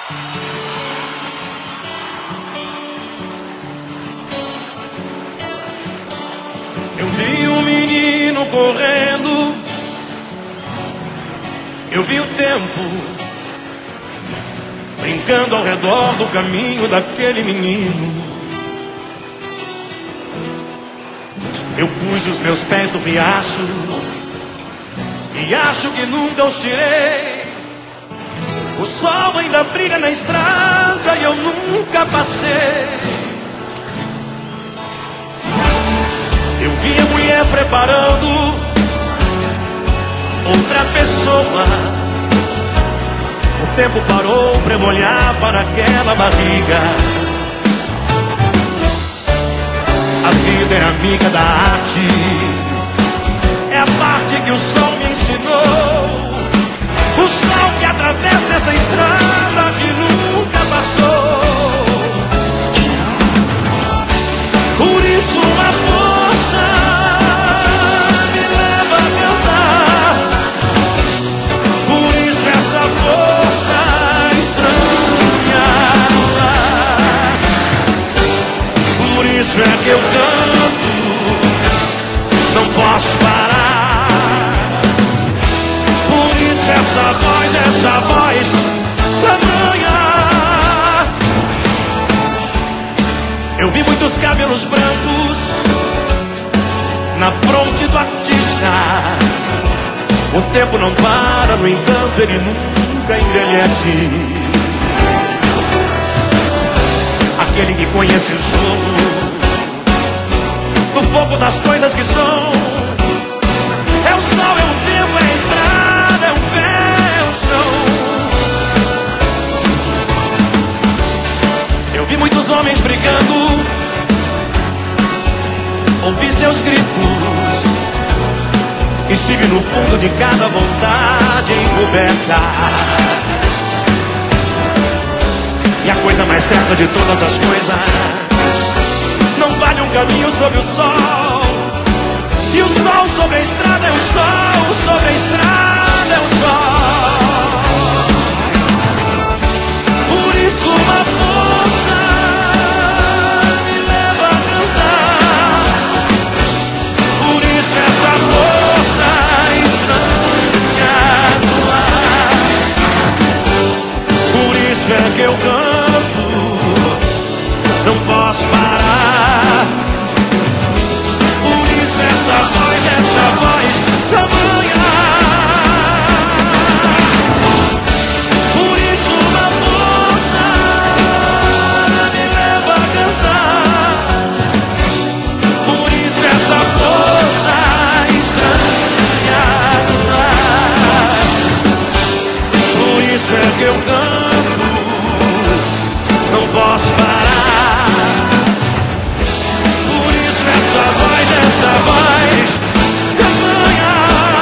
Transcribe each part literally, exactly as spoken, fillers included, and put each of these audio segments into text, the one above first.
Eu vi um menino correndo, eu vi o tempo brincando ao redor do caminho daquele menino. Eu pus os meus pés no riacho e acho que nunca os tirei. O sol ainda brilha na estrada e eu nunca passei. Eu vi a mulher preparando outra pessoa. O tempo parou pra eu olhar para aquela barriga. A vida é amiga da arte, é a parte que o sol me ensinou. O sol que atravessa essa estrada que nunca passou. Por isso uma força me leva a cantar. Por isso essa força estranha no ar. Por isso é que eu canto, não posso parar. Por isso essa voz, essa voz tamanha. Eu vi muitos cabelos brancos na fronte do artista. O tempo não para, no entanto ele nunca envelhece. Aquele que conhece o jogo do fogo das coisas que são. É o sol, é o tempo, é a estrada, é o pé, é o chão. Eu vi muitos homens brigando, ouvi seus gritos, estive no fundo de cada vontade encoberta. E a coisa mais certa de todas as coisas, não vale um caminho sobre o sol. E o sol sobre a estrada é o sol, sobre a estrada é o sol. Por isso uma força me leva a cantar. Por isso essa força estranha no ar. Por isso é que eu canto, não posso parar. Por isso essa voz, essa voz tamanha. Por isso uma força me leva a cantar. Por isso essa força estranha no ar. Por isso é que eu canto, não posso parar. Por isso essa voz, essa voz tamanha.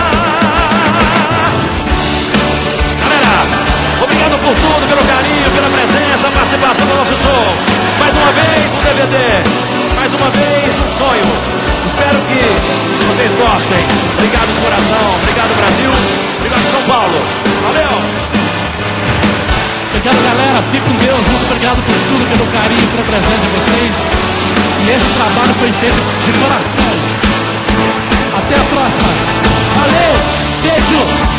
Galera, obrigado por tudo, pelo carinho, pela presença, participação no nosso show. Mais uma vez um D V D, mais uma vez um sonho. Espero que vocês gostem. Obrigado de coração, obrigado Brasil, obrigado São Paulo. Valeu! Obrigado, galera. Fique com Deus. Muito obrigado por tudo, pelo carinho, pela presença de vocês. E esse trabalho foi feito de coração. Até a próxima. Valeu. Beijo.